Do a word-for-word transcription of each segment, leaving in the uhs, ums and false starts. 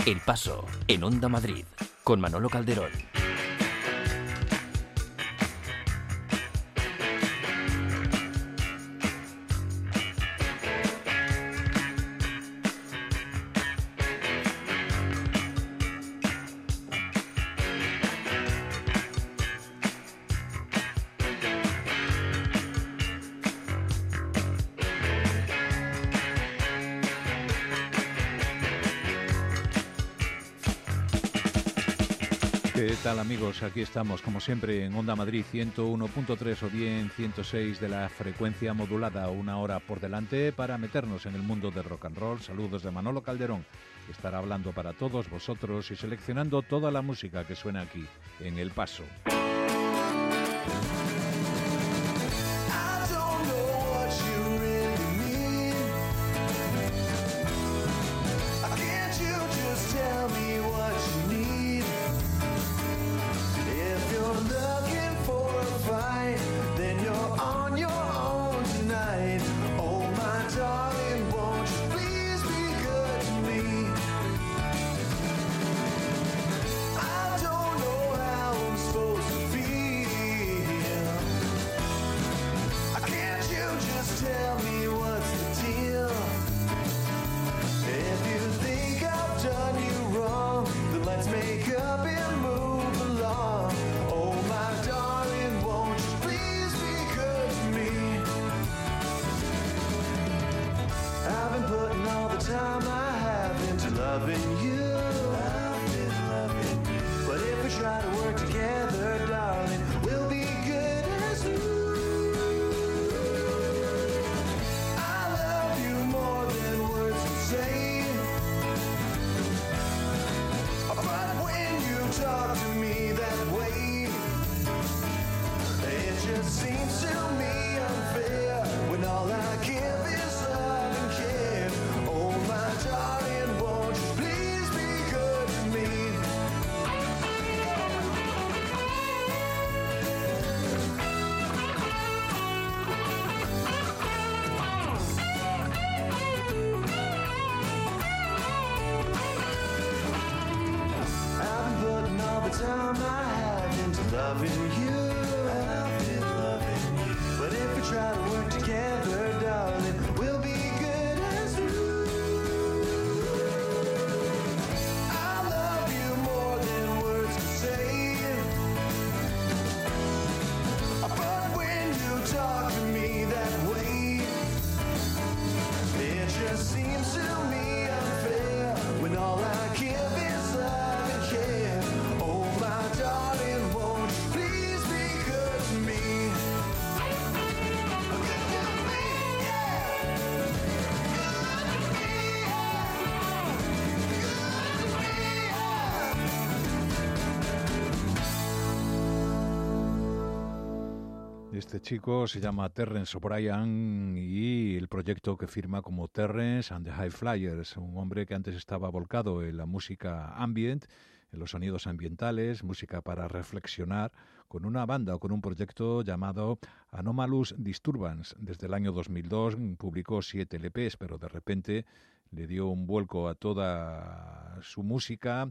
El Paso, en Onda Madrid, con Manolo Calderón. ¿Qué tal, amigos? Aquí estamos, como siempre, en Onda Madrid ciento uno punto tres o bien ciento seis de la frecuencia modulada, una hora por delante para meternos en el mundo del rock and roll. Saludos de Manolo Calderón, que estará hablando para todos vosotros y seleccionando toda la música que suena aquí, en El Paso. Este chico se llama Terrence O'Brien y el proyecto que firma como Terrence and the High Flyers, un hombre que antes estaba volcado en la música ambient, en los sonidos ambientales, música para reflexionar, con una banda o con un proyecto llamado Anomalous Disturbance. Desde el año dos mil dos publicó siete L Pes, pero de repente le dio un vuelco a toda su música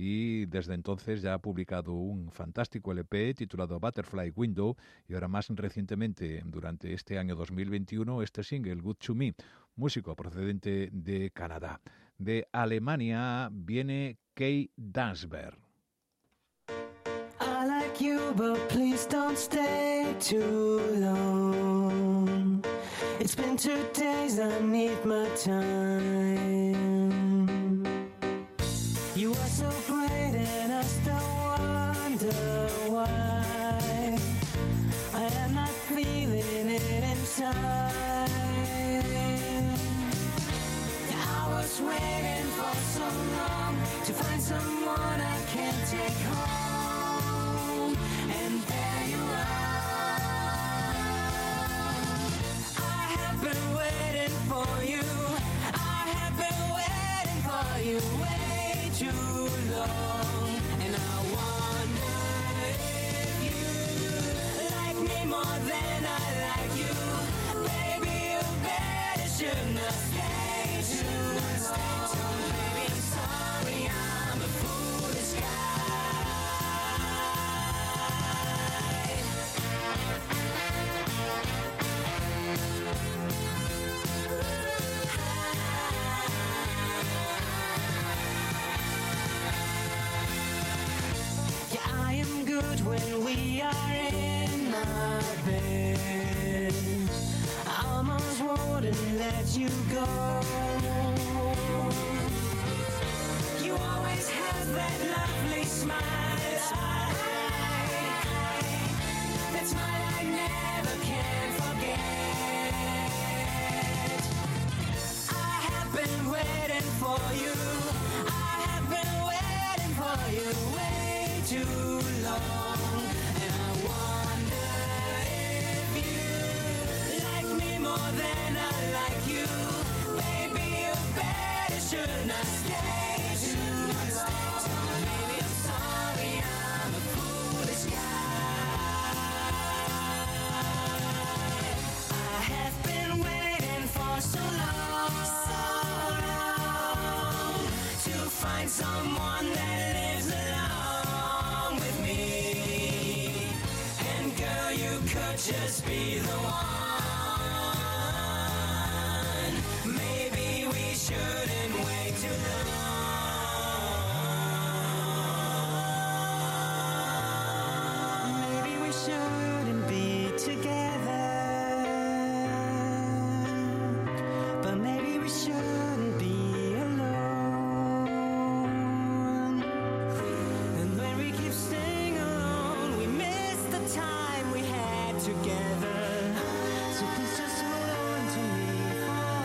y desde entonces ya ha publicado un fantástico L P titulado Butterfly Window y ahora más recientemente, durante este año dos mil veintiuno, este single, Good to Me, músico procedente de Canadá. De Alemania viene Kay Dansberg. I like you, but please don't stay too long. It's been two days, I need my time. You are so great and I still wonder why I am not feeling it inside. I was waiting for so long to find someone I can take home, and there you are. I have been waiting for you, I have been waiting for you way too long, and I wonder if you like me more than I like you. Baby, you better should not stay too long. Baby, I'm sorry, I'm I've been. I almost wouldn't let you go. You always have that lovely smile. That smile I never can forget. I have been waiting for you. I have been waiting for you way too long. And I wonder if you like me more than I like you. Baby, you better should not stay too long. Maybe I'm sorry I'm a foolish guy. I have been waiting for so long, so long, to find someone that lives along with me. And girl, you could just be the one. Maybe we shouldn't wait too long. Maybe we shouldn't be together. But maybe we shouldn't be alone. And when we keep staying alone, we miss the time we had together. So please just hold on to me for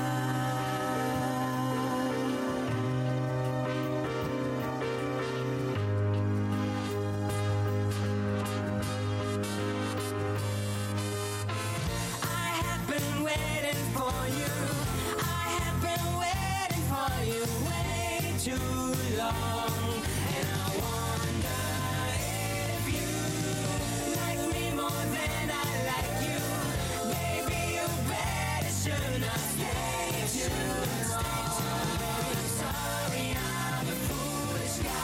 I have been waiting for you. I have been waiting for you way too long. And I wonder if you like me more than I like you. Baby, you better should not stay too long. I'm sorry I'm a foolish guy.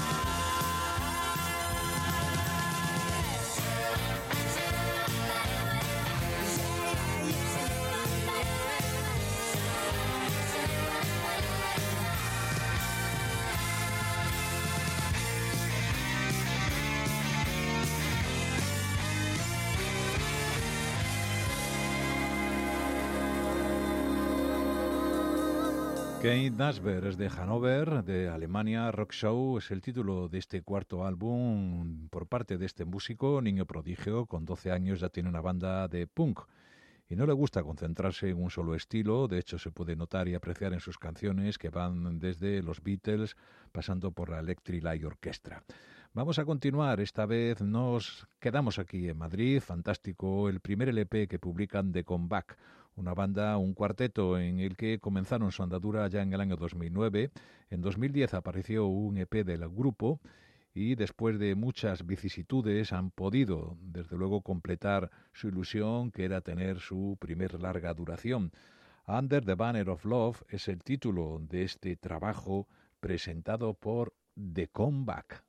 Kate Nasber es de Hannover, de Alemania. Rock Show es el título de este cuarto álbum por parte de este músico, niño prodigio. Con doce años ya tiene una banda de punk y no le gusta concentrarse en un solo estilo. De hecho, se puede notar y apreciar en sus canciones que van desde los Beatles pasando por la Electric Light Orchestra. Vamos a continuar, esta vez nos quedamos aquí en Madrid. Fantástico el primer L P que publican The Comeback, una banda, un cuarteto en el que comenzaron su andadura ya en el año dos mil nueve. En dos mil diez apareció un E P del grupo y después de muchas vicisitudes han podido, desde luego, completar su ilusión, que era tener su primer larga duración. Under the Banner of Love es el título de este trabajo presentado por The Comeback.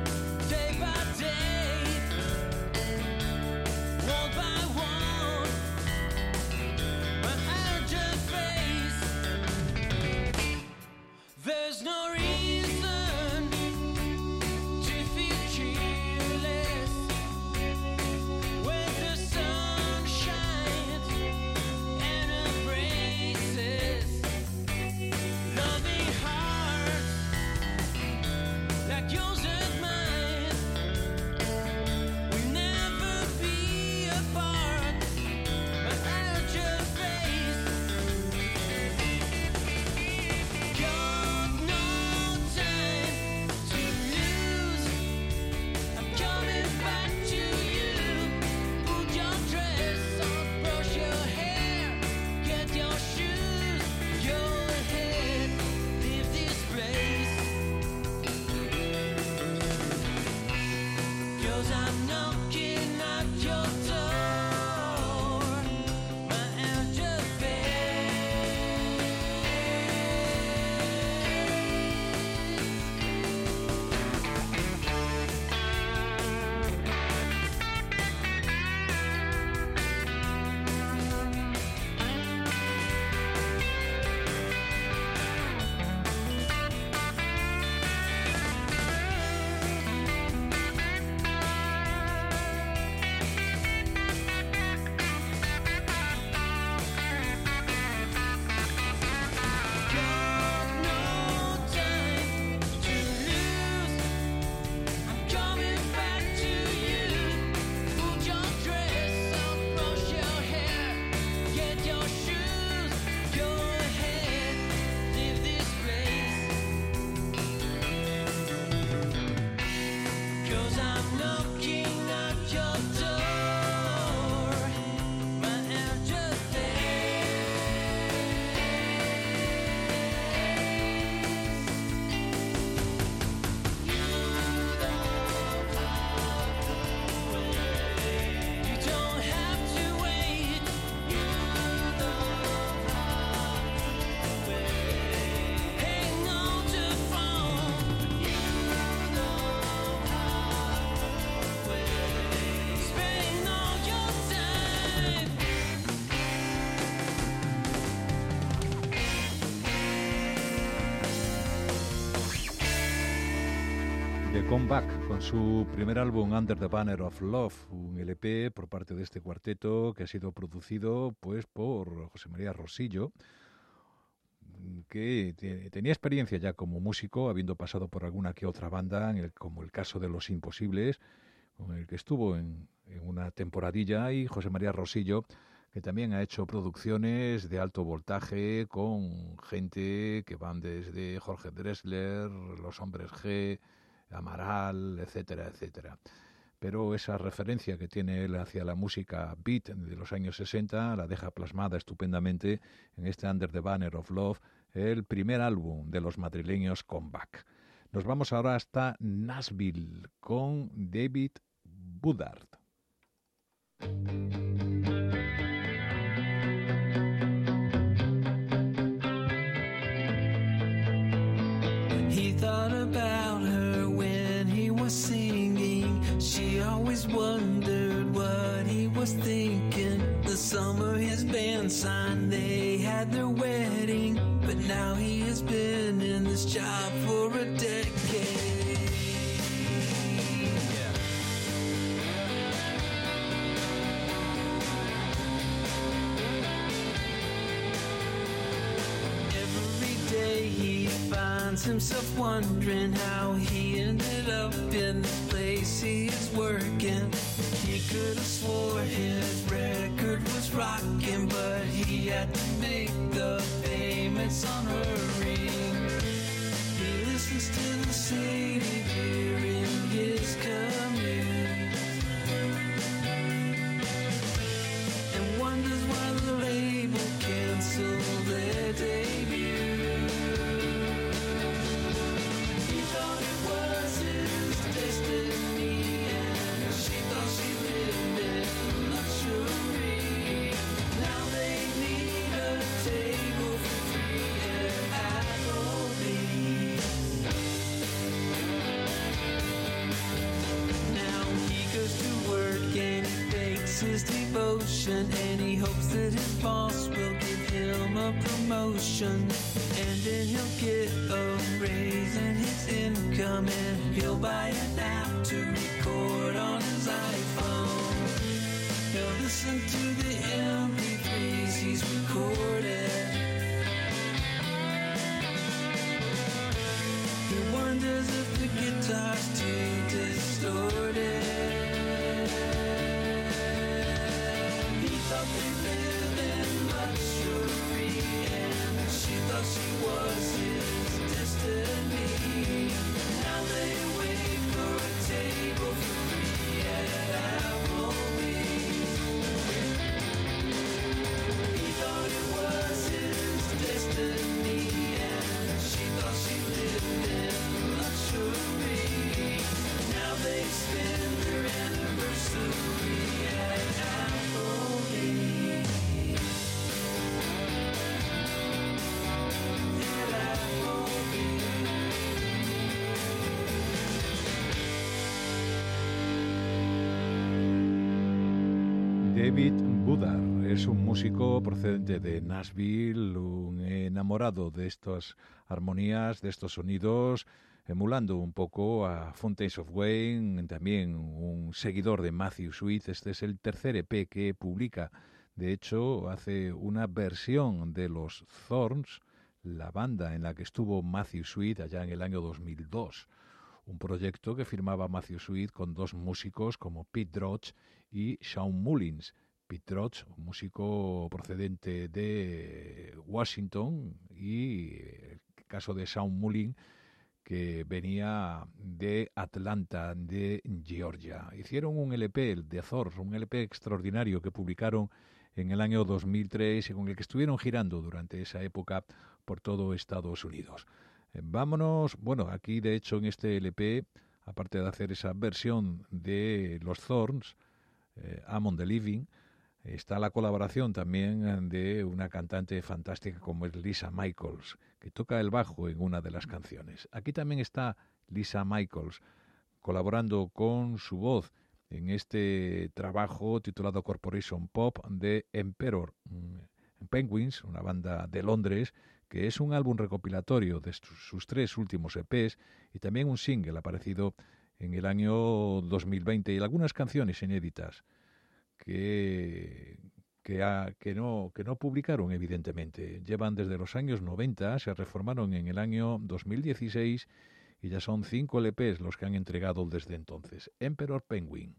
Day by day, one by one. The Comeback, con su primer álbum Under the Banner of Love, un L P por parte de este cuarteto que ha sido producido pues por José María Rosillo, que tenía experiencia ya como músico, habiendo pasado por alguna que otra banda, en el, como el caso de Los Imposibles, con el que estuvo en, en una temporadilla, y José María Rosillo, que también ha hecho producciones de alto voltaje con gente que van desde Jorge Drexler, Los Hombres G, Amaral, etcétera, etcétera. Pero esa referencia que tiene él hacia la música beat de los años sesenta la deja plasmada estupendamente en este Under the Banner of Love, el primer álbum de los madrileños Comeback. Nos vamos ahora hasta Nashville con David Woodard. He thought about her when he was singing. She always wondered what he was thinking. The summer his band signed, they had their wedding. But now he has been in this job for a decade. Yeah. Every day he finds himself wondering how he ended up in the place he is working. He could have swore his record was rocking, but he had to make the payments on her ring. He listens to the city during his commute and wonders why the label canceled their debut. He thought it was his destiny, and she thought she lived in luxury. Now they need a table for three at Applebee's. Now he goes to work and he fakes his devotion, and he hopes that his boss will give him a promotion, and then he'll get a raise in his income, and he'll buy an app to record on his iPhone. He'll listen to the M P threes he's recorded. He wonders if the guitar's too distorted. He thought they lived in luxury, and she thought she was his destiny. Now they wait for a table for three at Applebee's. He thought it was his destiny, and she thought she lived in luxury. Now they spend their anniversary at Applebee's. At Applebee's. David Woodard es un músico procedente de Nashville, un enamorado de estas armonías, de estos sonidos, emulando un poco a Fountains of Wayne, también un seguidor de Matthew Sweet. Este es el tercer E P que publica. De hecho, hace una versión de los Thorns, la banda en la que estuvo Matthew Sweet allá en el año dos mil dos. Un proyecto que firmaba Matthew Sweet con dos músicos como Pete Roach y Shawn Mullins. Pete Roach, un músico procedente de Washington, y el caso de Shawn Mullins, que venía de Atlanta, de Georgia. Hicieron un L P, el de Thor, un L P extraordinario que publicaron en el año dos mil tres y con el que estuvieron girando durante esa época por todo Estados Unidos. Eh, vámonos, bueno, aquí de hecho en este L P, aparte de hacer esa versión de los Thorns, eh, Among the Living, está la colaboración también de una cantante fantástica como es Lisa Michaels, que toca el bajo en una de las canciones. Aquí también está Lisa Michaels colaborando con su voz en este trabajo titulado Corporation Pop de Emperor. Penguins, una banda de Londres, que es un álbum recopilatorio de sus, sus tres últimos E Pes y también un single aparecido en el año dos mil veinte y algunas canciones inéditas que, que, ha, que, no, que no publicaron, evidentemente. Llevan desde los años noventa, se reformaron en el año dos mil dieciséis y ya son cinco L Pes los que han entregado desde entonces. Emperor Penguin.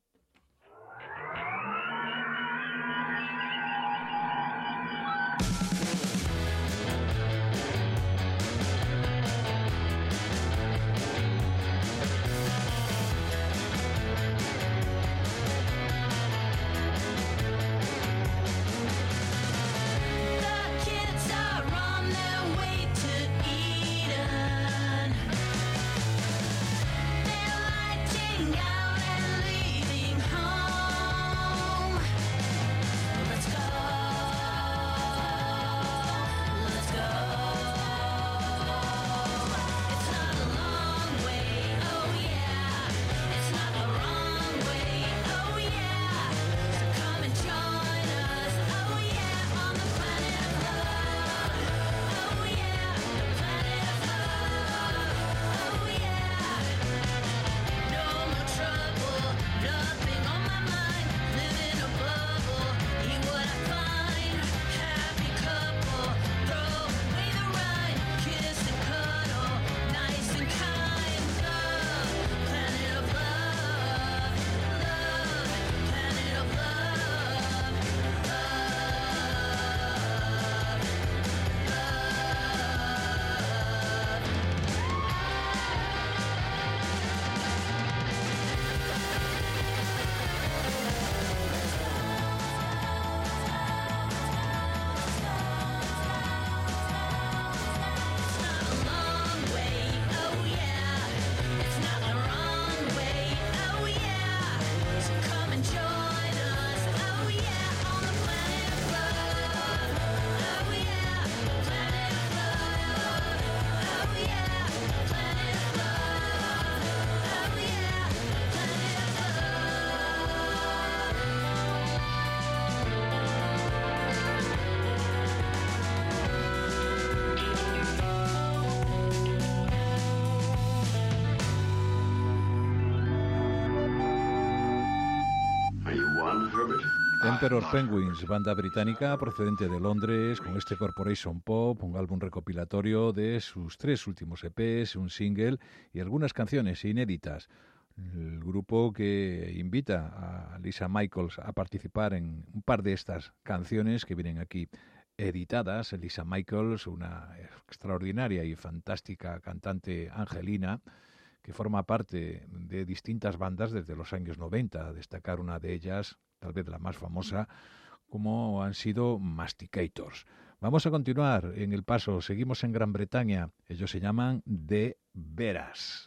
Emperor Penguins, banda británica procedente de Londres, con este Corporation Pop, un álbum recopilatorio de sus tres últimos E Pes, un single y algunas canciones inéditas. El grupo que invita a Lisa Michaels a participar en un par de estas canciones que vienen aquí editadas. Lisa Michaels, una extraordinaria y fantástica cantante angelina, que forma parte de distintas bandas desde los años noventa, a destacar una de ellas, tal vez la más famosa, como han sido Masticators. Vamos a continuar en el paso, seguimos en Gran Bretaña, ellos se llaman De Veras.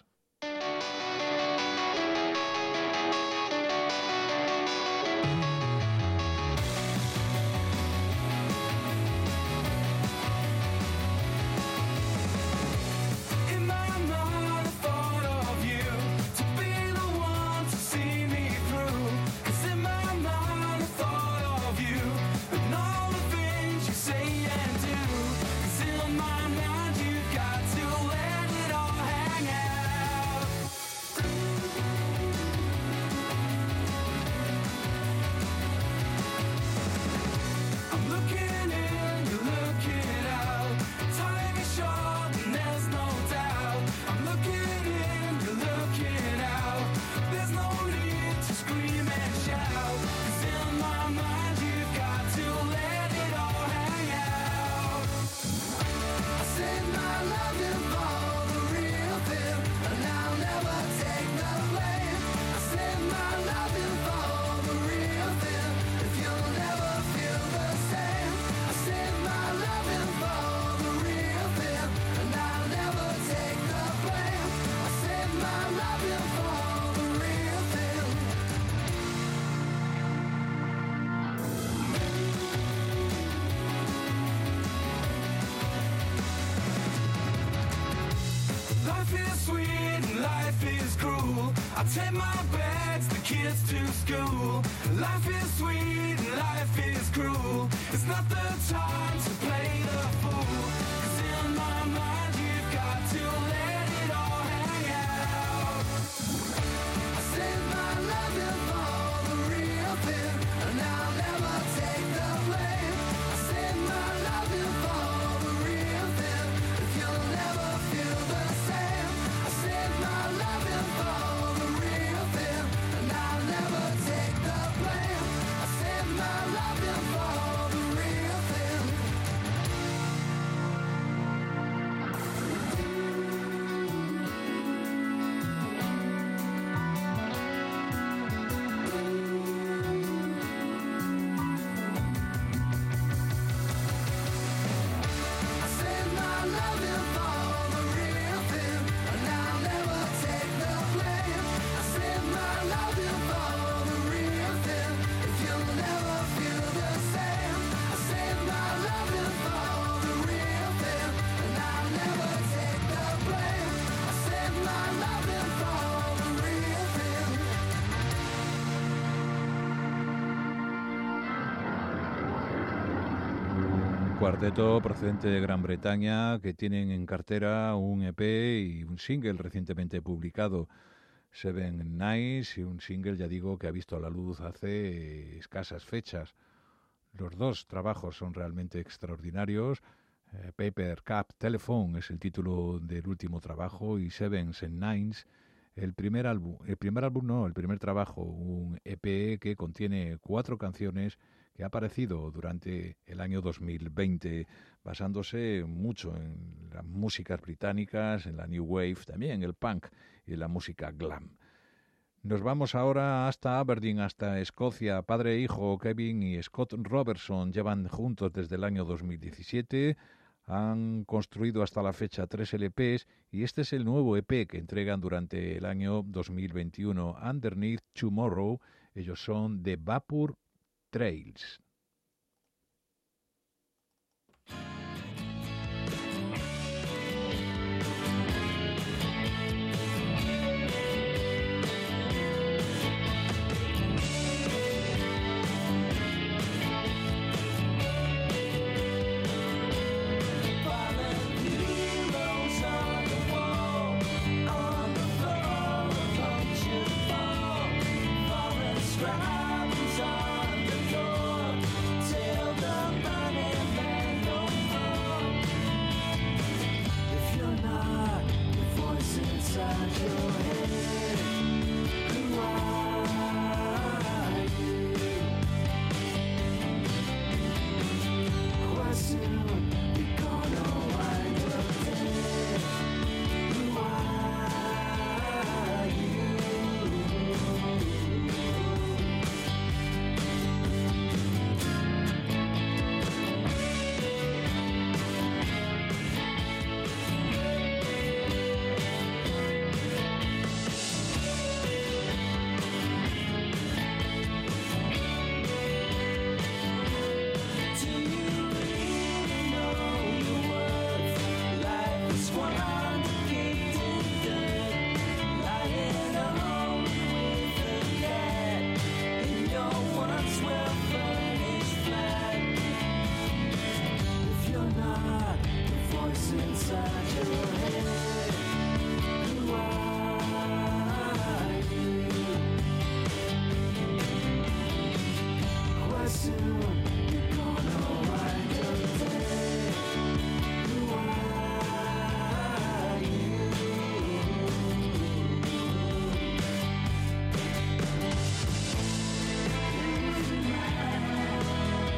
Say and do, 'cause in my mind you got to let it all hang out. Life is sweet and life is cruel. I take my bags, the kids to school. Life is sweet and life is cruel. It's not the time to play the fool. 'Cause in my mind you've got to let it all hang out. I save my loving for the real thing, and I'll never take the blame. I save my loving for the real thing, if you'll never feel the same. I save my loving for the real thing, and I'll never take the blame. I save my loving for the real thing. I save my loving for the real thing, and I'll never take the blame. I save my loving for the real thing, if you'll never feel the same. I save my loving for the real thing, and I'll never take the blame. I save my loving for the real thing. Un cuarteto procedente de Gran Bretaña que tienen en cartera un E P y un single recientemente publicado, Seven Nights, y un single, ya digo, que ha visto la luz hace escasas fechas. Los dos trabajos son realmente extraordinarios. Eh, Paper Cup Telephone es el título del último trabajo y Sevens and Nines, el primer álbum, el primer álbum no, el primer trabajo, un E P que contiene cuatro canciones que ha aparecido durante el año dos mil veinte, basándose mucho en las músicas británicas, en la New Wave, también el punk y en la música glam. Nos vamos ahora hasta Aberdeen, hasta Escocia. Padre e hijo Kevin y Scott Robertson llevan juntos desde el año dos mil diecisiete. Han construido hasta la fecha tres L Pes y este es el nuevo E P que entregan durante el año dos mil veintiuno. Underneath Tomorrow, ellos son The Vapor Trails.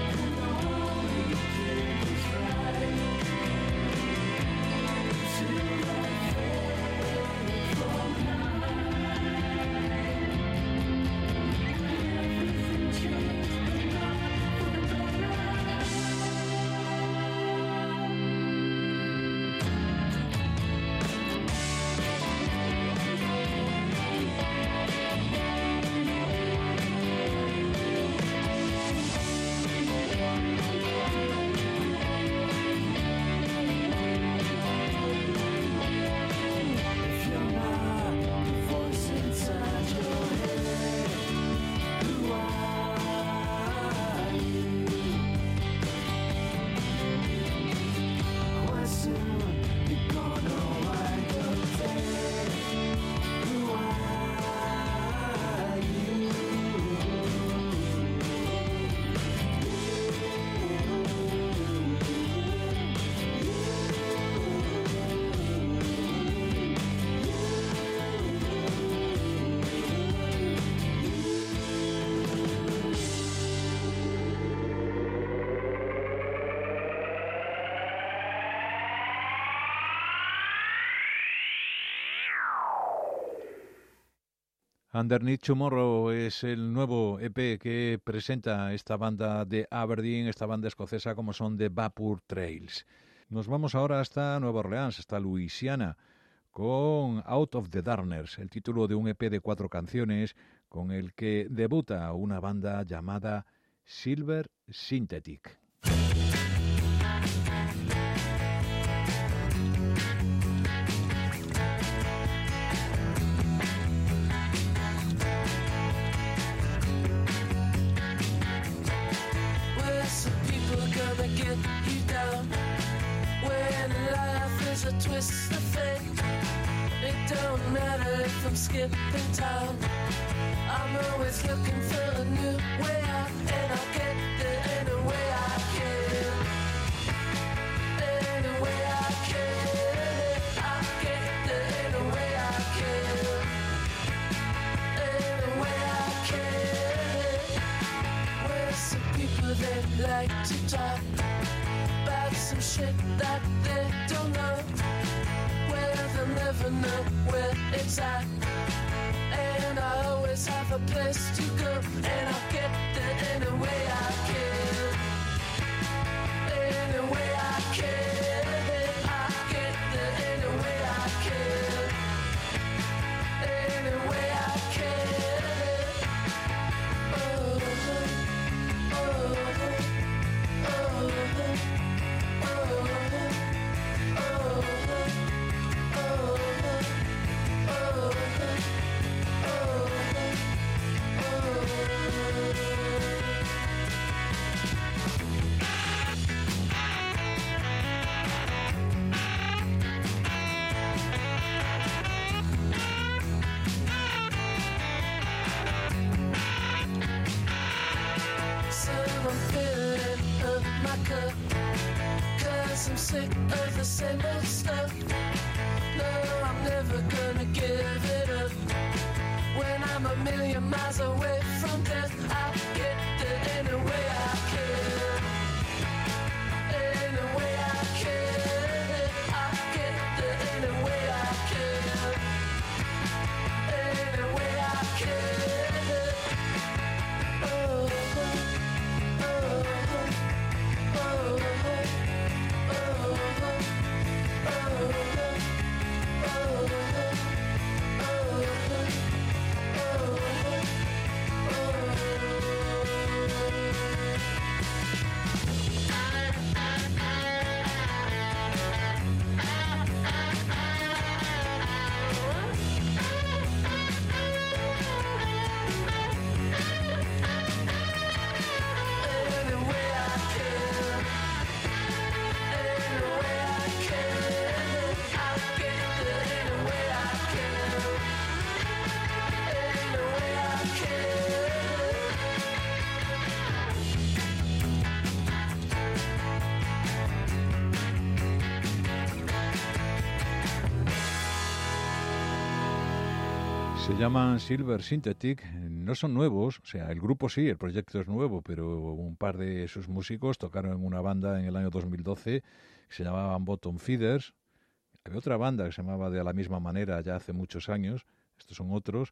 To Underneath Tomorrow es el nuevo E P que presenta esta banda de Aberdeen, esta banda escocesa como son The Vapor Trails. Nos vamos ahora hasta Nueva Orleans, hasta Luisiana, con Out of the Darkness, el título de un E P de cuatro canciones con el que debuta una banda llamada Silver Synthetic. Gonna get you down when life is a twist of fate. It don't matter if I'm skipping town. I'm always looking for a new way out, and I'll get there any way I can. Any way I can. I'll get there any way I can. Any way I can. Where's some people that like to talk about some shit that they don't know, where they'll never know where it's at. And I always have a place to go, and I'll get there any way I can. Any way I can. I'll get there any way I can. Any way I can. Oh, oh, oh. I'm sick of the same old stuff. No, I'm never gonna give it up. When I'm a million miles away from death, I'll get there any way I can. Any way I can. I'll get there any way I can. Any way I can. Oh, oh, oh, oh, oh. Se llaman Silver Synthetic, no son nuevos, o sea, el grupo sí, el proyecto es nuevo, pero un par de sus músicos tocaron en una banda en el año dos mil doce que se llamaban Bottom Feeders. Había otra banda que se llamaba de la misma manera ya hace muchos años, estos son otros,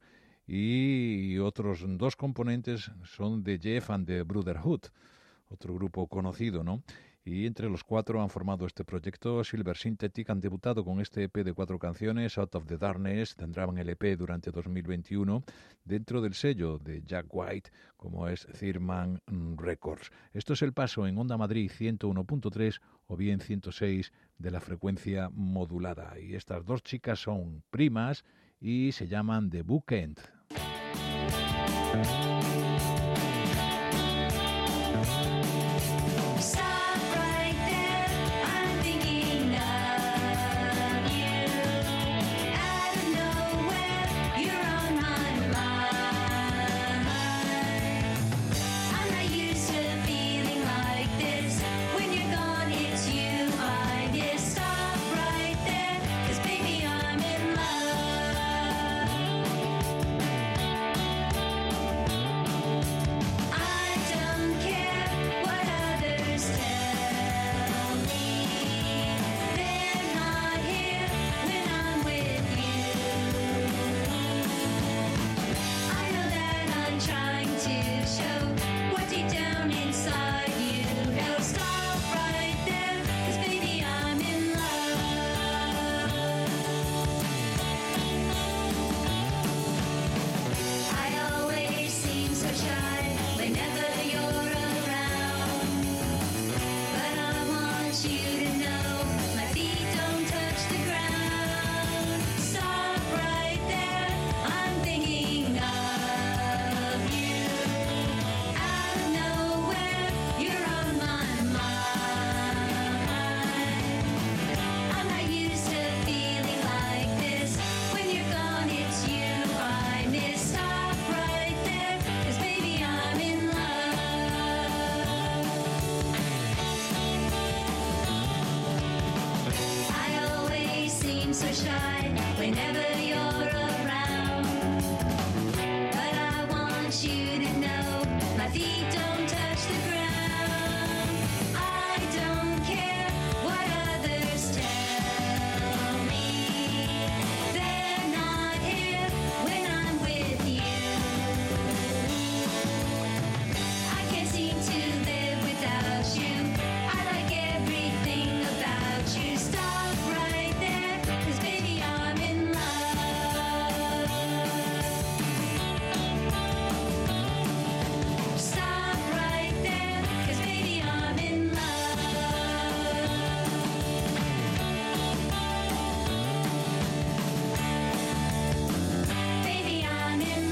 y otros dos componentes son de Jeff and the Brotherhood, otro grupo conocido, ¿no? Y entre los cuatro han formado este proyecto Silver Synthetic, han debutado con este E P de cuatro canciones, Out of the Darkness, tendrán el E P durante dos mil veintiuno dentro del sello de Jack White, como es Thirman Records. Esto es el paso en Onda Madrid ciento uno punto tres o bien ciento seis de la frecuencia modulada. Y estas dos chicas son primas y se llaman The Bookend. Baby, I'm in love. right whenever you're around. But I want you to know my feet don't touch the ground. I don't care what others tell me. They're not here when I'm with you. I can't seem to live without you. I like everything about you. Stop right there, 'cause baby I'm in love. Stop right there, 'cause baby I'm in love. Baby I'm in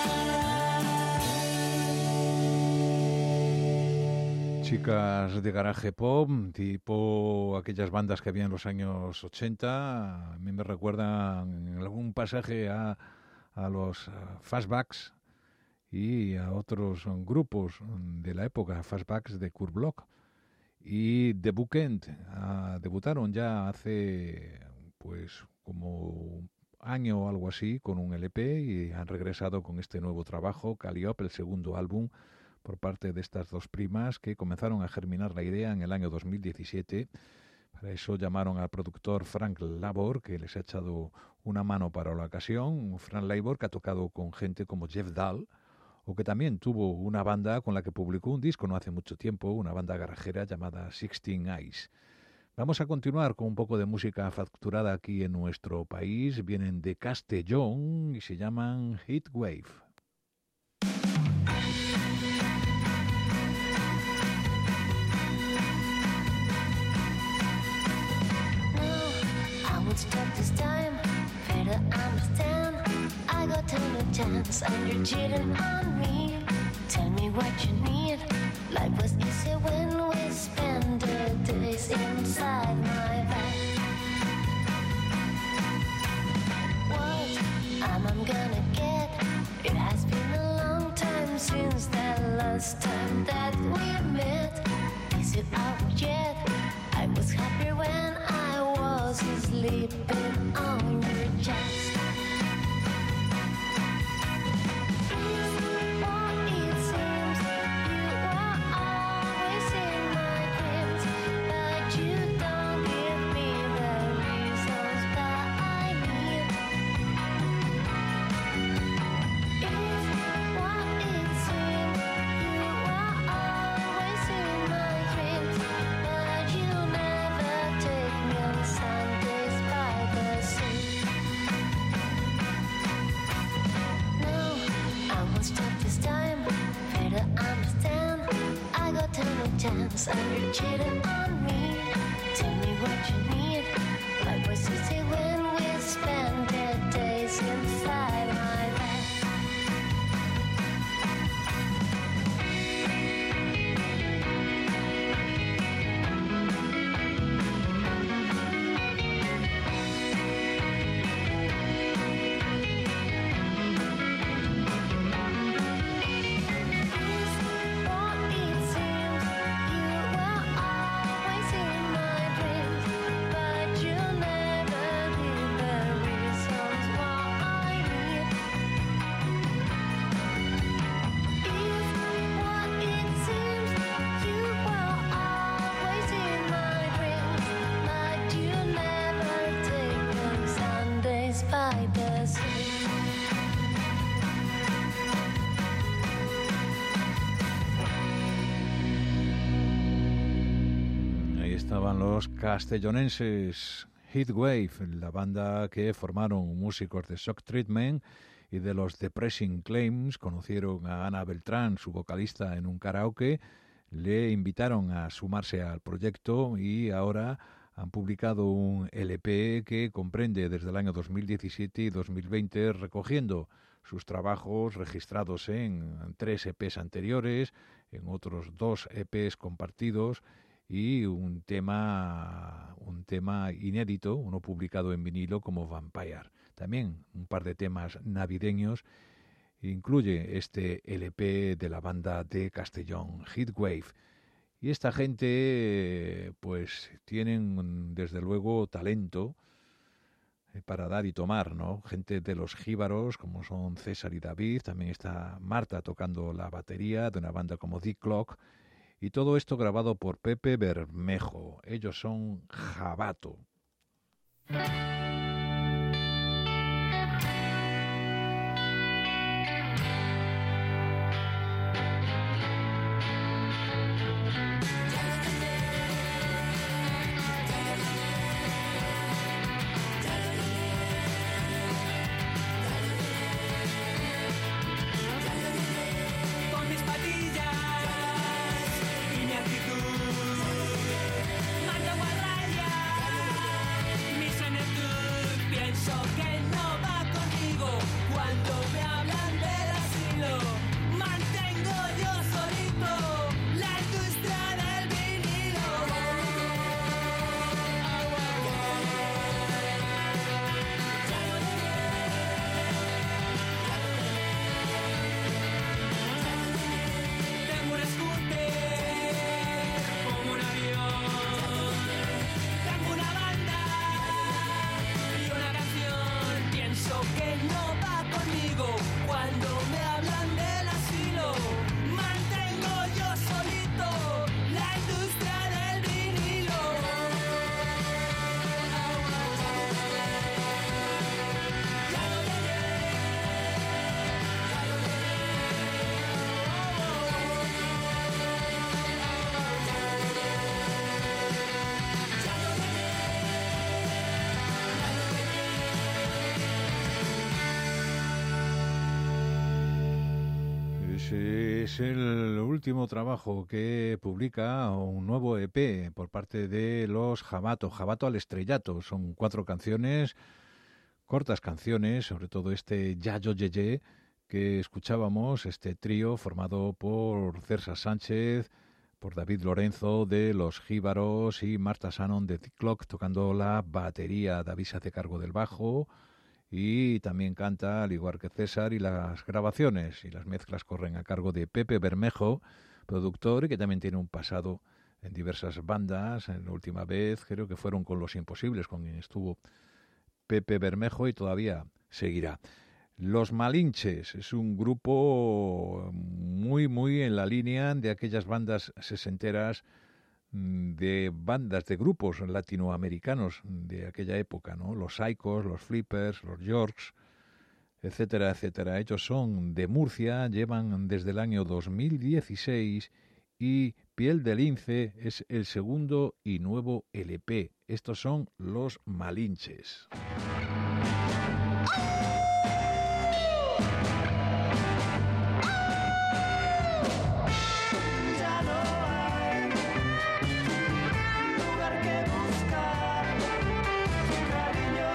love. Chicas de garaje pop, tipo aquellas bandas que había en los años ochenta, a mí me recuerdan en algún pasaje a, a los a Fastbacks y a otros um, grupos de la época, Fastbacks de Kurt Bloch. Y The Bookend ah, debutaron ya hace pues como un año o algo así con un L P y han regresado con este nuevo trabajo, Calliope, el segundo álbum por parte de estas dos primas que comenzaron a germinar la idea en el año dos mil diecisiete. Para eso llamaron al productor Frank Labor, que les ha echado una mano para la ocasión. Frank Labor, que ha tocado con gente como Jeff Dahl, o que también tuvo una banda con la que publicó un disco no hace mucho tiempo, una banda garajera llamada Sixteen Eyes. Vamos a continuar con un poco de música facturada aquí en nuestro país. Vienen de Castellón y se llaman Heatwave. I won't stop this time, better understand. I got no chance and you're cheating on me. Tell me what you need. Life was easy when we spent the days inside my bed. What am I gonna get? It has been a long time since that last time that we met. Is it out yet? I was happy when I was sleeping on your chest. What it seems, you are always in my dreams, but you don't give me the reasons that I need. If what it seems, you are always in my dreams, but you never take me on Sundays by the sea. No, I won't stop this time. Better understand. I got no chance and you're cheating on me. Tell me what you need. Life was easy when we spent the days inside my bed. What it seems, you were always in my dreams, but you never give the reasons why I need. If what it seems, you were always in my dreams, but you never take them Sundays by the sea. Ahí estaban los castellonenses Heatwave, la banda que formaron músicos de Shock Treatment y de los Depressing Claims. Conocieron a Ana Beltrán, su vocalista, en un karaoke, le invitaron a sumarse al proyecto y ahora han publicado un L P que comprende desde el año dos mil diecisiete y dos mil veinte, recogiendo sus trabajos registrados en tres E Pes anteriores, en otros dos E Pes compartidos y un tema, un tema inédito, uno publicado en vinilo como Vampire. También un par de temas navideños. Incluye este L P de la banda de Castellón, Heatwave. Y esta gente, pues, tienen desde luego talento. para dar y tomar, ¿no? Gente de los jíbaros, como son César y David, también está Marta tocando la batería de una banda como The Clock, y todo esto grabado por Pepe Bermejo. Ellos son Jabato. Con mis patillas y mi actitud, mando a raya mi senectud. Pienso que no va conmigo cuando me hablan del asilo. Mantengo yo solito la industria del vinilo. Tengo un scooter como un avión. Tengo una banda y una canción. Pienso que no va conmigo cuando me hablan del asilo. Mantengo yo solito la industria del vinilo. Ese es el último trabajo que publica un nuevo E P por parte de los Jabato, Jabato al estrellato. Son cuatro canciones, cortas canciones, sobre todo este Yayo Yeye que escuchábamos, este trío formado por Cersa Sánchez, por David Lorenzo de Los Jíbaros y Marta Shannon de The Clock tocando la batería. David se hace cargo del bajo y también canta, al igual que César, y las grabaciones y las mezclas corren a cargo de Pepe Bermejo, productor y que también tiene un pasado en diversas bandas. En la última vez creo que fueron con Los Imposibles, con quien estuvo Pepe Bermejo, y todavía seguirá. Los Malinches es un grupo muy, muy en la línea de aquellas bandas sesenteras, de bandas, de grupos latinoamericanos de aquella época, ¿no? Los Psychos, los Flippers, los Yorks, etcétera, etcétera. Ellos son de Murcia, llevan desde el año dos mil dieciséis y Piel de Lince es el segundo y nuevo L P. Estos son Los Malinches. Ya no hay lugar que buscar, cariño.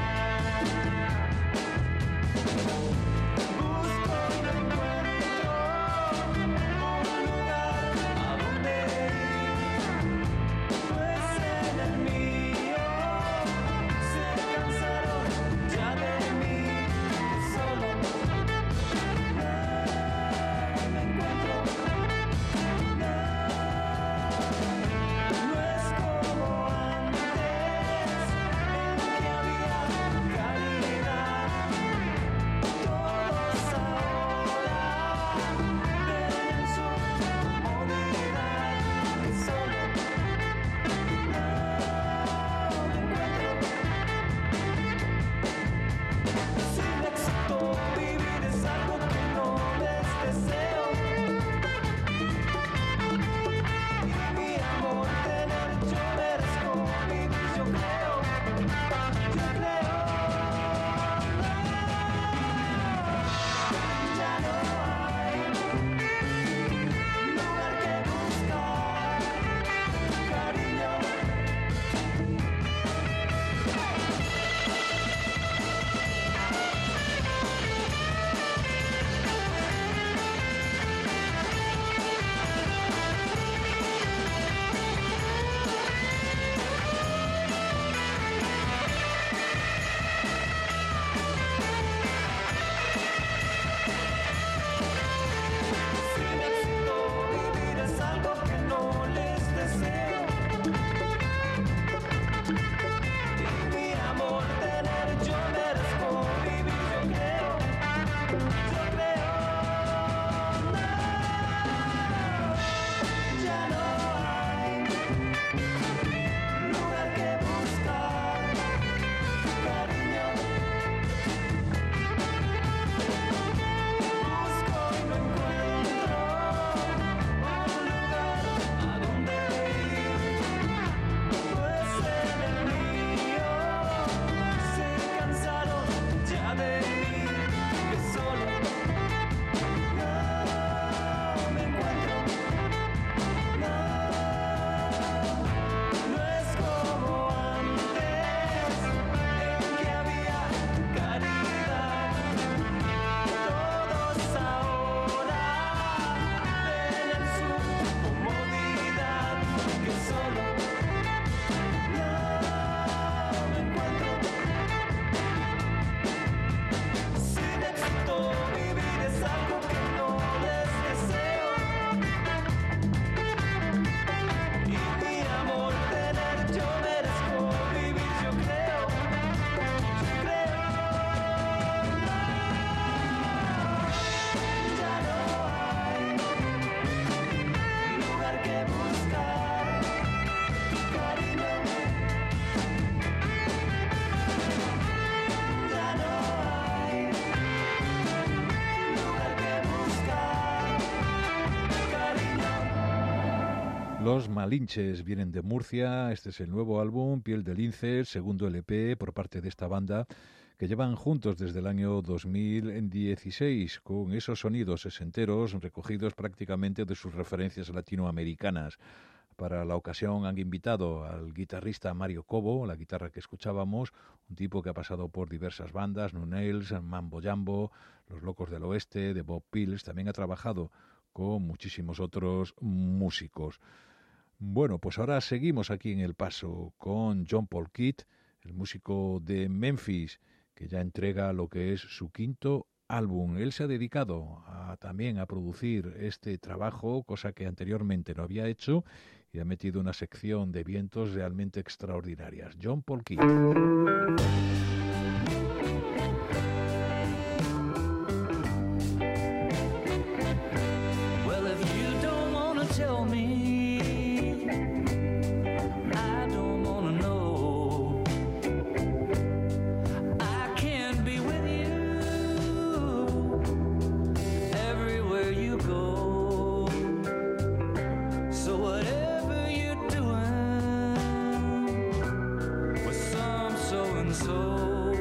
Busco y no encuentro un lugar a donde ir, pues en el mío se cansaron ya de mí. Los Malinches vienen de Murcia, este es el nuevo álbum, Piel de Lince, segundo L P por parte de esta banda, que llevan juntos desde el año dos mil dieciséis, con esos sonidos sesenteros recogidos prácticamente de sus referencias latinoamericanas. Para la ocasión han invitado al guitarrista Mario Cobo, la guitarra que escuchábamos, un tipo que ha pasado por diversas bandas, No Nails, Mambo Jambo, Los Locos del Oeste, de Bob Pills, también ha trabajado con muchísimos otros músicos. Bueno, pues ahora seguimos aquí en El Paso con John Paul Kidd, el músico de Memphis, que ya entrega lo que es su quinto álbum. Él se ha dedicado a, también a producir este trabajo, cosa que anteriormente no había hecho, y ha metido una sección de vientos realmente extraordinarias. John Paul Kidd. Well, if you don't wanna tell me, I don't wanna know. I can be with you everywhere you go. So whatever you're doing with some so and so.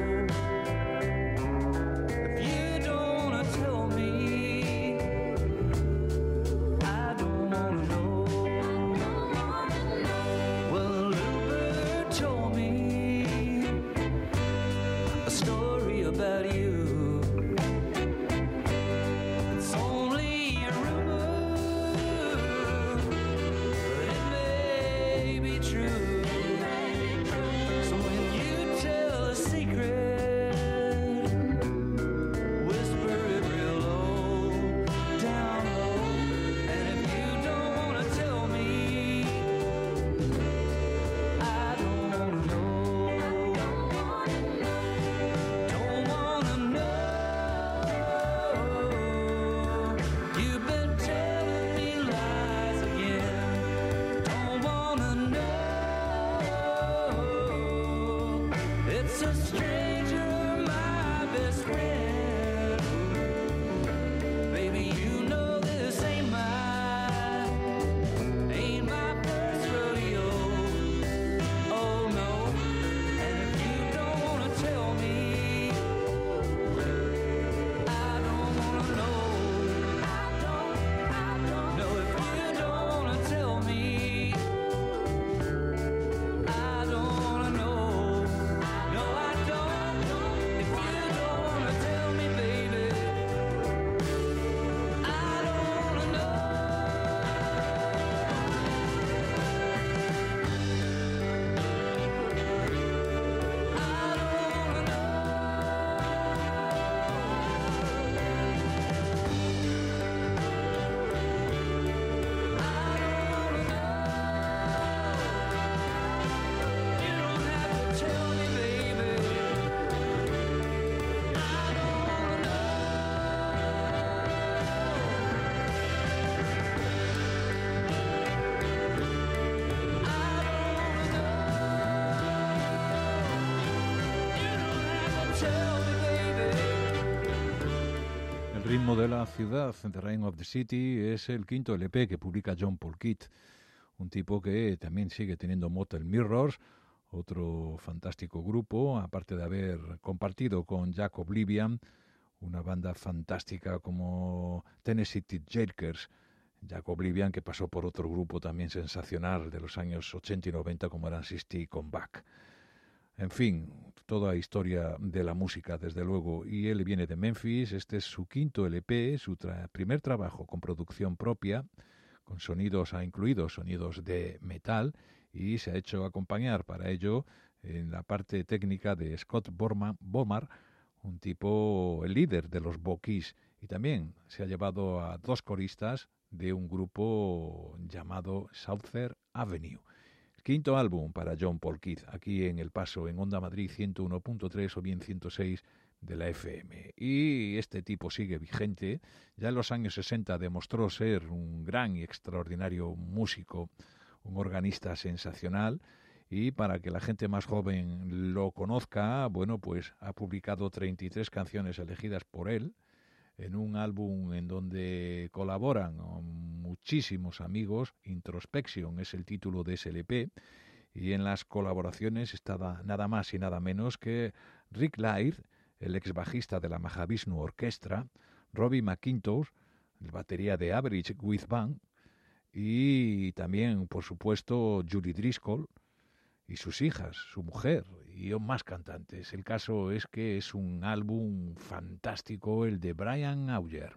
Ritmo de la ciudad, The Rain of the City, es el quinto L P que publica John Paul Kidd, un tipo que también sigue teniendo Motel Mirrors, otro fantástico grupo, aparte de haber compartido con Jack Oblivion, una banda fantástica como Tennessee Titchakers. Jack Oblivion, que pasó por otro grupo también sensacional de los años ochenta y noventa como eran Sixty Comeback. En fin, toda historia de la música, desde luego. Y él viene de Memphis, este es su quinto L P, su tra- primer trabajo con producción propia, con sonidos, ha incluido sonidos de metal, y se ha hecho acompañar para ello en la parte técnica de Scott Borman, Bomar, un tipo, el líder de los Bokeys, y también se ha llevado a dos coristas de un grupo llamado Southern Avenue. Quinto álbum para John Paul Kidd, aquí en El Paso, en Onda Madrid ciento uno punto tres o bien ciento seis de la F M. Y este tipo sigue vigente. Ya en los años sesenta demostró ser un gran y extraordinario músico, un organista sensacional. Y para que la gente más joven lo conozca, bueno, pues ha publicado treinta y tres canciones elegidas por él, en un álbum en donde colaboran muchísimos amigos. Introspection es el título de ese L P. Y en las colaboraciones está nada más y nada menos que Rick Laird, el ex bajista de la Mahavishnu Orchestra, Robbie McIntosh, el batería de Average With Band, y también, por supuesto, Julie Driscoll y sus hijas, su mujer y más cantantes. El caso es que es un álbum fantástico, el de Brian Auger.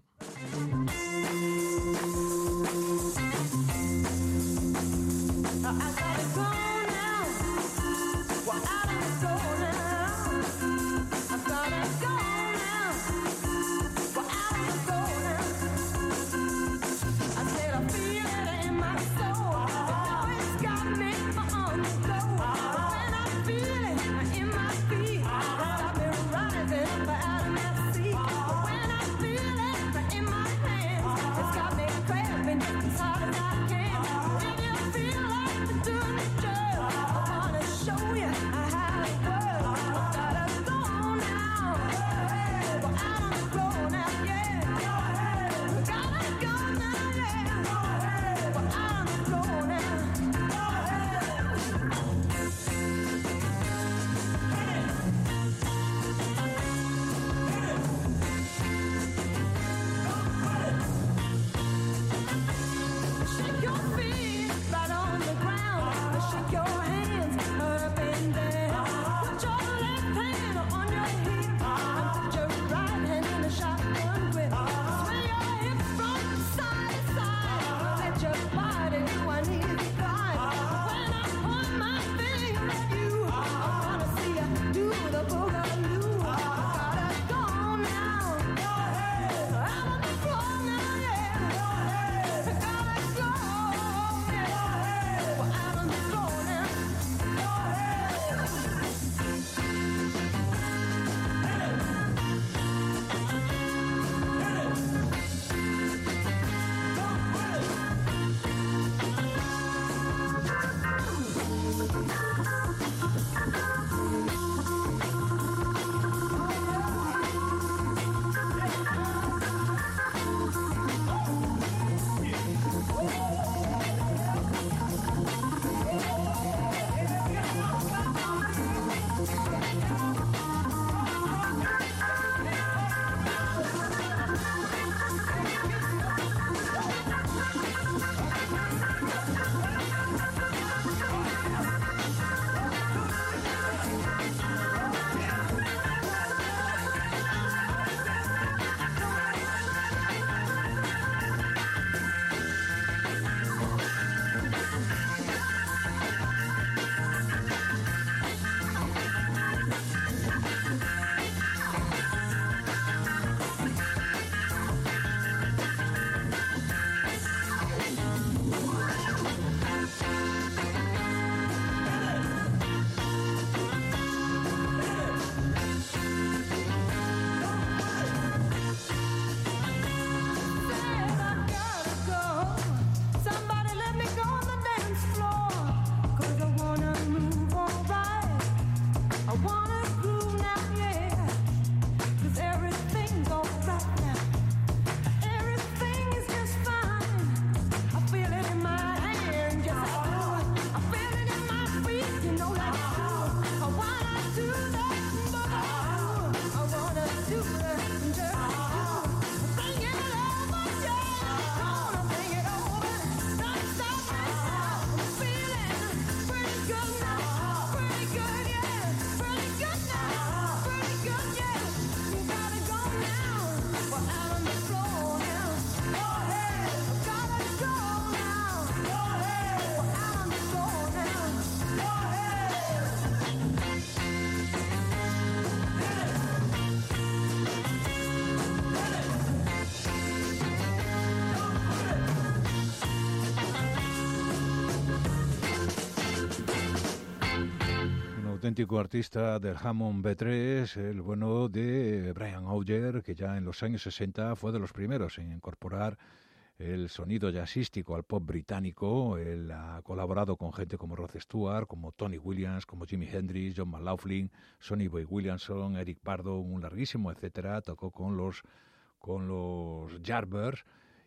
Auténtico artista del Hammond B tres, el bueno de Brian Auger, que ya en los años sesenta fue de los primeros en incorporar el sonido jazzístico al pop británico. Él ha colaborado con gente como Rod Stewart, como Tony Williams, como Jimi Hendrix, John McLaughlin, Sonny Boy Williamson, Eric Burdon, un larguísimo etcétera. Tocó con los, con los Yardbirds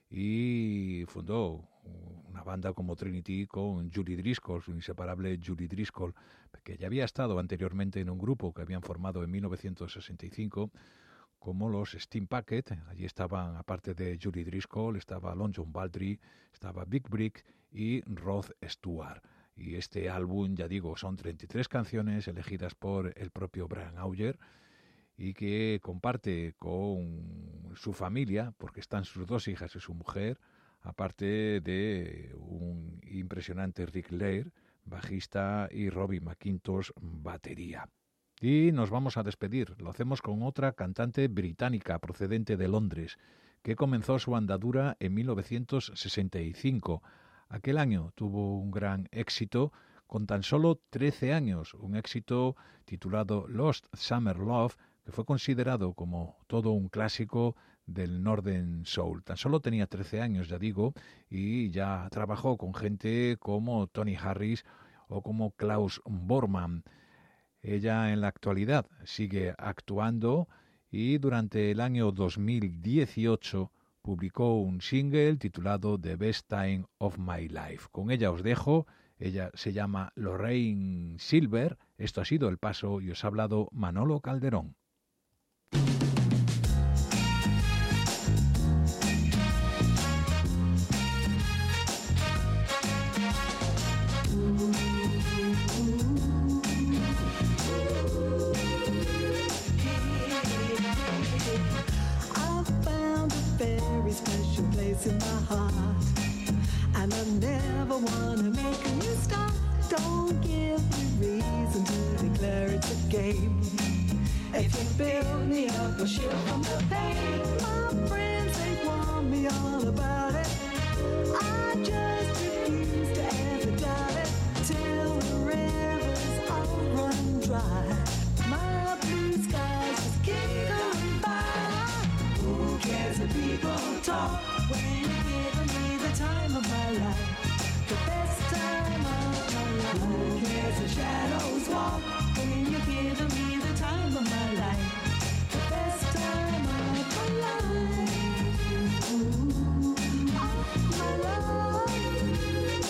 y fundó una banda como Trinity con Julie Driscoll, su inseparable Julie Driscoll, que ya había estado anteriormente en un grupo que habían formado en mil novecientos sesenta y cinco como los Steam Packet. Allí estaban, aparte de Julie Driscoll, estaba Lon John Baldry, estaba Big Brick y Rod Stewart. Y este álbum, ya digo, son treinta y tres canciones elegidas por el propio Brian Auger y que comparte con su familia, porque están sus dos hijas y su mujer, aparte de un impresionante Rick Laird, bajista, y Robbie McIntosh, batería. Y nos vamos a despedir. Lo hacemos con otra cantante británica procedente de Londres, que comenzó su andadura en mil novecientos sesenta y cinco. Aquel año tuvo un gran éxito con tan solo trece años, un éxito titulado Lost Summer Love, que fue considerado como todo un clásico del Northern Soul. Tan solo tenía trece años, ya digo, y ya trabajó con gente como Tony Harris o como Klaus Bormann. Ella en la actualidad sigue actuando y durante el año dos mil dieciocho publicó un single titulado The Best Time of My Life. Con ella os dejo. Ella se llama Lorraine Silver. Esto ha sido El Paso y os ha hablado Manolo Calderón. Special place in my heart, and I never wanna make a new start. Don't give me reason to declare it's a game. If you build me up, I'll shield from the pain. My friends, they want me all about it. I just refuse to ever doubt it till the rivers all run dry. My blue skies just keep going by. Who cares if people talk when you're giving me the time of my life? The best time of my life. Who cares if shadows walk when you're giving me the time of my life? The best time of my life. Ooh, of my life.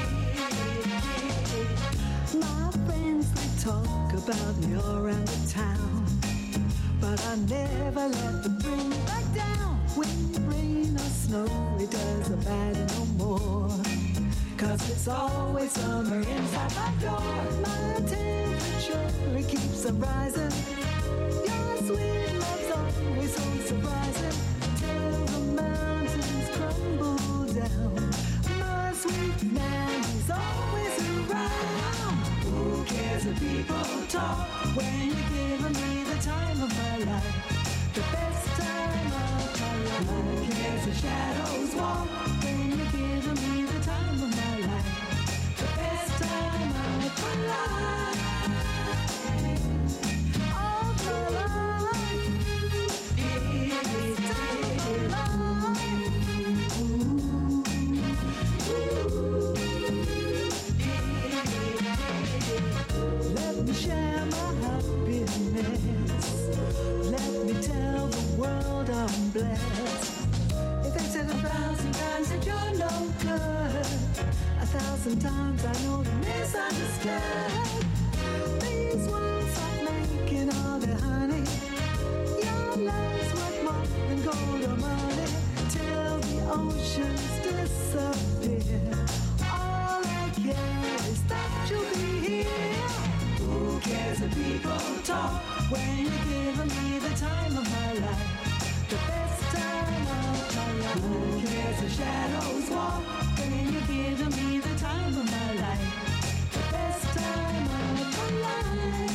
Yeah. My friends, they talk about me all around the town, but I never let them bring me back down. When rain or snow, it doesn't matter no more, 'cause it's always summer inside my door. My temperature, it keeps on rising. Your sweet love's always so surprising, till the mountains crumble down. My sweet man is always around. Who cares if people talk when you're giving me the time of my life? The best time of my life. Who cares if shadows walk when you're giving me the time of my life? The best time of my life. Of my life. Yeah, time of my life. Ooh, ooh, yeah. Let me share my happiness. Let me tell the world I'm blessed. If they said a thousand times that you're no good, a thousand times I know to misunderstand. These words are making all the honey. Your love's worth more than gold or money, till the oceans disappear. All I care is that you'll be here. Who cares if people talk when you're giving me the time of my life? The best time of my life. Who cares if shadows walk when you're giving me the time of my life? The best time of my life.